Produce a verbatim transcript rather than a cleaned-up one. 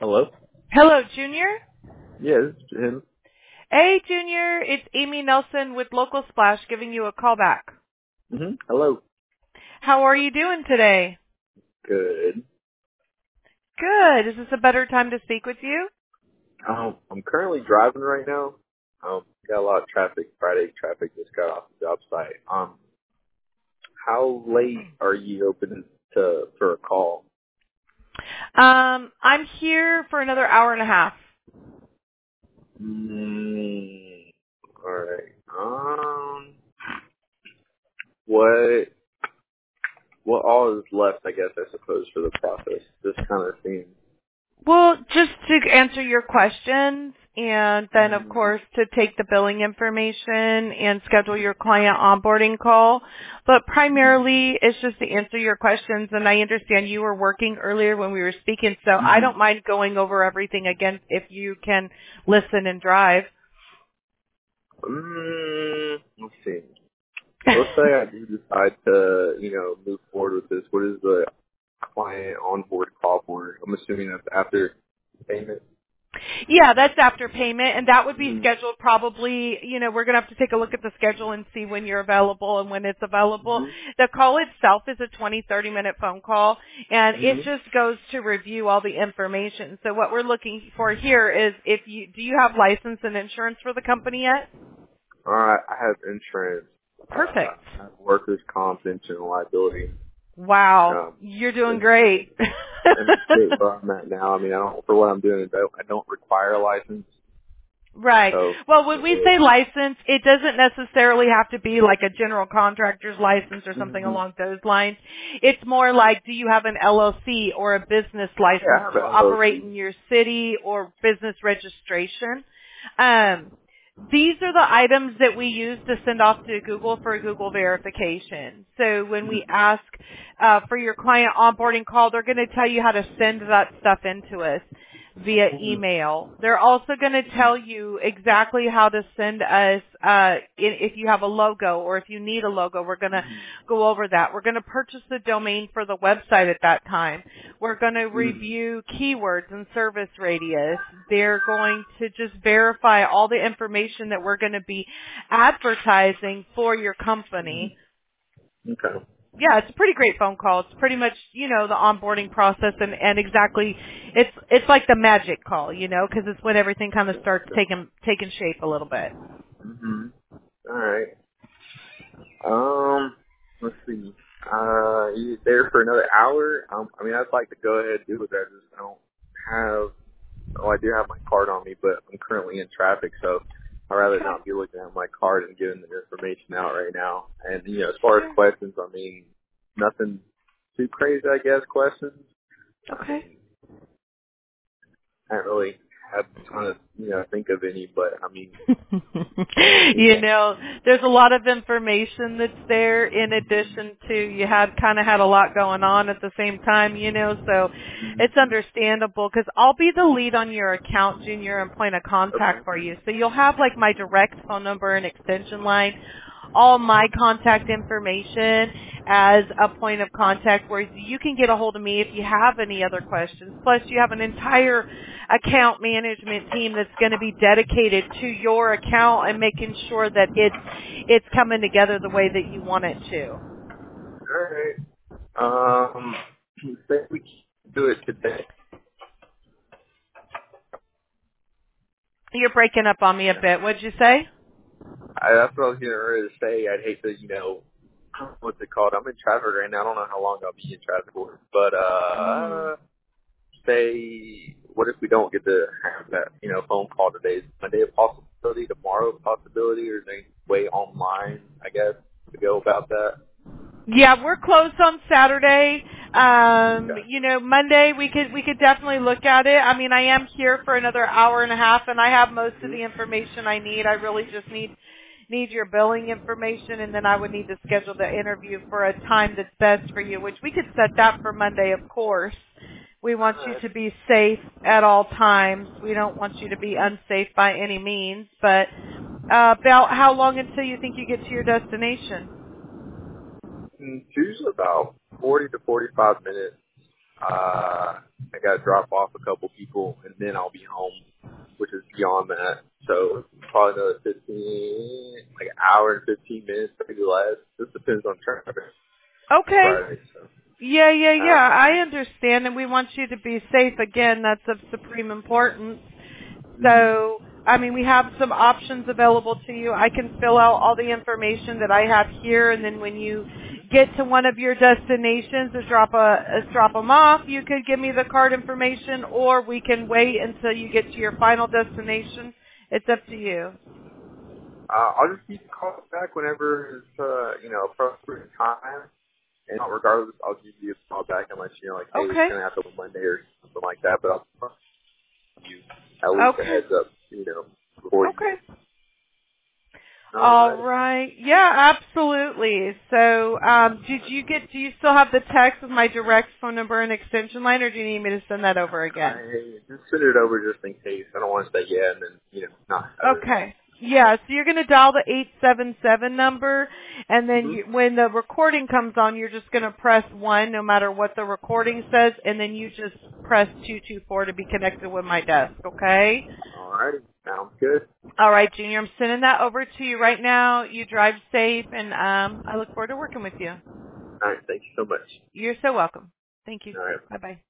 Hello? Hello, Junior. Yeah, this is him. Hey, Junior. It's Amy Nelson with Local Splash giving you a call back. Mm-hmm. Hello. How are you doing today? Good. Good. Is this a better time to speak with you? Um, I'm currently driving right now. Um, got a lot of traffic. Friday traffic just got off the job site. Um, how late are you open to for a call? Um, I'm here for another hour and a half. Mm, all right. Um, what what all is left? I guess I suppose for the process. This kind of thing. Well, just to answer your questions and then, of Mm-hmm. course, to take the billing information and schedule your client onboarding call. But primarily, it's just to answer your questions. And I understand you were working earlier when we were speaking, so I don't mind going over everything again if you can listen and drive. Mm, let's see. Let's say I do decide to, you know, move forward with this. What is the client onboard call for? I'm assuming that's after payment. Yeah, that's after payment, and that would be Mm-hmm. scheduled probably, you know, we're going to have to take a look at the schedule and see when you're available and when it's available. Mm-hmm. The call itself is a twenty, thirty minute phone call, and it Mm-hmm. just goes to review all the information. So what we're looking for here is if you, do you have license and insurance for the company yet? All right. I have insurance. Uh, Perfect. I have workers' comp, pension, and liability. Wow. Um, You're doing and, great. and the state where I'm at now, I mean, I don't, for what I'm doing, I don't, I don't require a license. Right. So, Well, when we uh, say license, it doesn't necessarily have to be like a general contractor's license or something mm-hmm. along those lines. It's more like, do you have an L L C or a business Yeah, I license have to an L L operate C. in your city or business registration? Um, these are the items that we use to send off to Google for Google verification. So when we ask uh, for your client onboarding call, they're going to tell you how to send that stuff into us via email. They're also going to tell you exactly how to send us uh, in, if you have a logo or if you need a logo. We're going to go over that. We're going to purchase the domain for the website at that time. We're going to review keywords and service radius. They're going to just verify all the information that we're going to be advertising for your company. Okay. Yeah, it's a pretty great phone call. It's pretty much, you know, the onboarding process and, and exactly, it's it's like the magic call, you know, because it's when everything kind of starts taking taking shape a little bit. Mm-hmm. All right. Um, let's see. Uh, you there for another hour? Um, I mean, I'd like to go ahead and do it. I just don't have. Oh, I do have my card on me, but I'm currently in traffic, so I'd rather Okay. not be looking at my card and giving the information out right now. And you know, as far as Sure. questions, I mean, nothing too crazy, I guess. Questions. I Okay. mean, I don't really have a ton of you know think of any, but I mean, You know, there's a lot of information that's there in addition to you had kind of had a lot going on at the same time, you know, so it's understandable because I'll be the lead on your account, Junior, and point of okay. contact for you. So you'll have like my direct phone number and extension line, all my contact information as a point of contact where you can get a hold of me if you have any other questions. Plus you have an entire account management team that's going to be dedicated to your account and making sure that it's it's coming together the way that you want it to. All right. Um, say we can do it today. You're breaking up on me a bit. What'd you say? I, that's what I was getting ready to say. I'd hate to, you know, what's it called? I'm in traffic right now. I don't know how long I'll be in traffic for. But, Mhm. uh, say, what if we don't get to have that, you know, phone call today? Is Monday a possibility? Tomorrow a possibility? Or is there any way online, I guess, to go about that? Yeah, we're closed on Saturday. Um, Okay. you know, Monday we could we could definitely look at it. I mean, I am here for another hour and a half, and I have most of the information I need. I really just need need your billing information, and then I would need to schedule the interview for a time that's best for you, which we could set that for Monday, of course. We want All you right. to be safe at all times. We don't want you to be unsafe by any means. But uh, about how long until you think you get to your destination? Mm, It's usually about forty to forty-five minutes. Uh, I got to drop off a couple people, and then I'll be home, which is beyond that. So probably another fifteen, like an hour and fifteen minutes, maybe less. Just depends on traffic. Okay. Friday, so. Yeah, yeah, Uh, yeah. I understand, and we want you to be safe. Again, that's of supreme importance. So, I mean, we have some options available to you. I can fill out all the information that I have here, and then when you get to one of your destinations to drop a, a drop them off, you could give me the card information, or we can wait until you get to your final destination. It's up to you. uh, I'll just keep calling back whenever it's, uh, you know, appropriate time. And regardless, I'll give you a call back and let you know, like, hey, it's Okay. going to happen on Monday or something like that. But I'll give you at least a Okay. heads up, you know, before you Okay. leave. All All right. right. Yeah, absolutely. So, um, did you get? Do you still have the text with my direct phone number and extension line, or do you need me to send that over again? I just send it over just in case. I don't want to say yeah and then, you know, not have it. Okay. Yeah. So you're going to dial the eight seven seven number, and then Mm-hmm. you, when the recording comes on, you're just going to press one, no matter what the recording says, and then you just press two two four to be connected with my desk. Okay. All righty. Sounds good. All right, Junior. I'm sending that over to you right now. You drive safe, and um, I look forward to working with you. All right. Thank you so much. You're so welcome. Thank you. All right. Bye-bye.